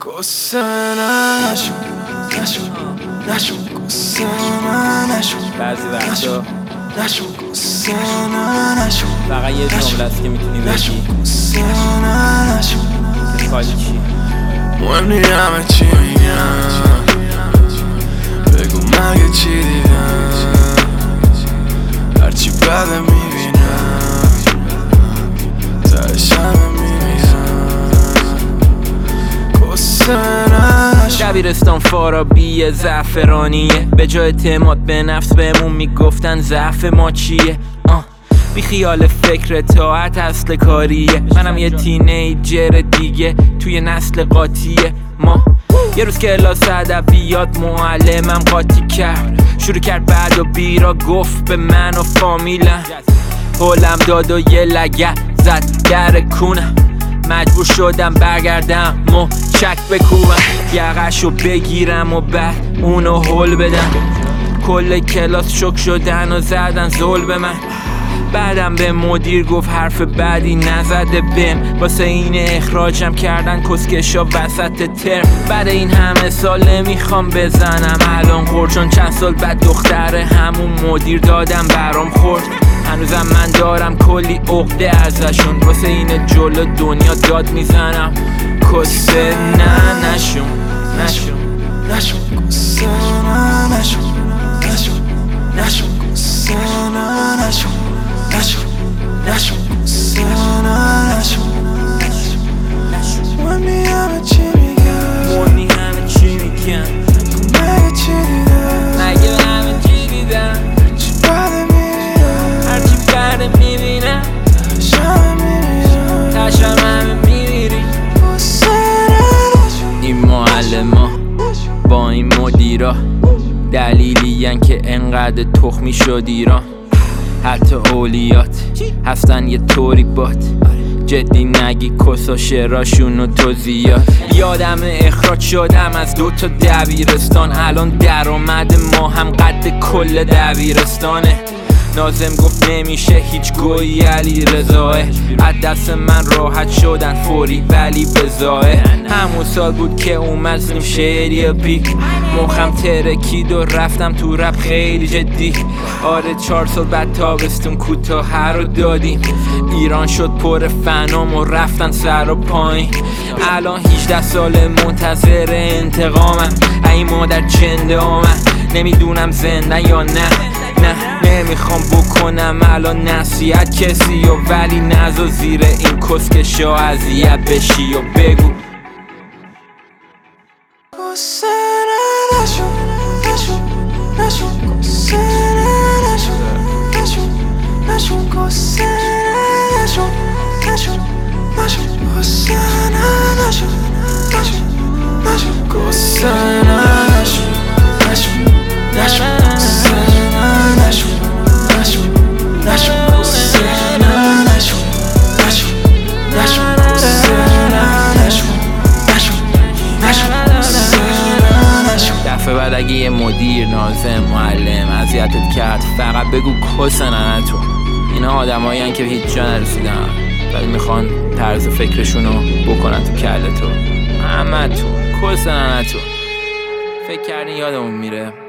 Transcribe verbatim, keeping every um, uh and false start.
قصه نشو نشو نشو قصه نشو بعضی وقتا نشو قصه نشو فقط یه جمله است که میتونی نشو بگی قصه نشو که کاری چی مهم نی همه چی میگن بگو مگه چی دیدن هرچی بده میبینم تهش همه میمیزن قصه نشو دبیرستان فارابی زعفرانیه به جای اعتماد به نفس بهمون میگفتن ضعف ما چیه آه. بی خیال فکر طاعت اصل کاریه منم یه تینیجر دیگه توی نسل قاطیه ما یه روز کلاس ادبیات معلمم قاطی کرد شروع کرد بعد و بیرا گفت به من و فامیلم حولم داد و یه لگه زد در کونم مجبور شدم برگردم و چک بکوبم یقشو بگیرم و بعد اونو هل بدم کل کلاس شک شدن و زدن زل به من بعدم به مدیر گفت حرف بعدی نزده بهم واسه این اخراجم کردن کسکشا وسط ترم بعد این همه سال نمیخوام بزنم الان خورد چون چند سال بعد دختر همون مدیر دادم برام خورد هنوزم من دارم کلی عقده ازشون واسه این جلو دنیا داد میزنم کسه نه نشون نشون نشو قصه نشو نشو نشو قصه نشو نشو نشو قصه نشو مهم نی همه چی میگن مونی همه چی میگن مگه چی دیدن مگه همه چی دیدن هرچی بده میبینم هرچی برده میبینم تهش همه میمیزن تشم همه میمیری قصه نشو این معلما با این مدیرا دلیلی ین که انقدر تخمی شد ایران حتی اولیات هستن یه طوری بات جدی نگی کسا شعراشونو تو زیاد یادم اخراج شدم از دوتا دبیرستان الان درآمد ما هم قد کل دبیرستانه نازم گفت نمیشه هیچ گویی علی رضاه از دست من راحت شدن فوری ولی بزاه همون سال بود که اومد زنیم شعری پیک مخم ترکید و رفتم تو رپ خیلی جدی آره چهار سال بعد تابستون کوتاه رو دادیم ایران شد پر فنام و رفتن سر و پایین الان هجده سال منتظر انتقامم ای مادر جنده آمد نمیدونم زنده یا نه نه نمیخوام بکنم الان نصیحت کسی و ولی نزا زیر این کسکشا اذیت بشی و بگو قصه نشو نشو نشو قصه نشو نشو نشو قصه نشو نشو نشو قصه نشو نشو نشو قصه نشو نشو نشو قصه نشو نشو نشو قصه نشو نشو نشو قصه نشو نشو نشو دفعه بعد اگه یه مدیر ناظم معلم اذیتت کرد فقط بگو کس ننتون اینا آدمایین که هیچ جا نرسیدن ولی میخوان طرز فکرشونو بکنن تو کله تو همه تو کس ننتون فکر کردین یادمون میره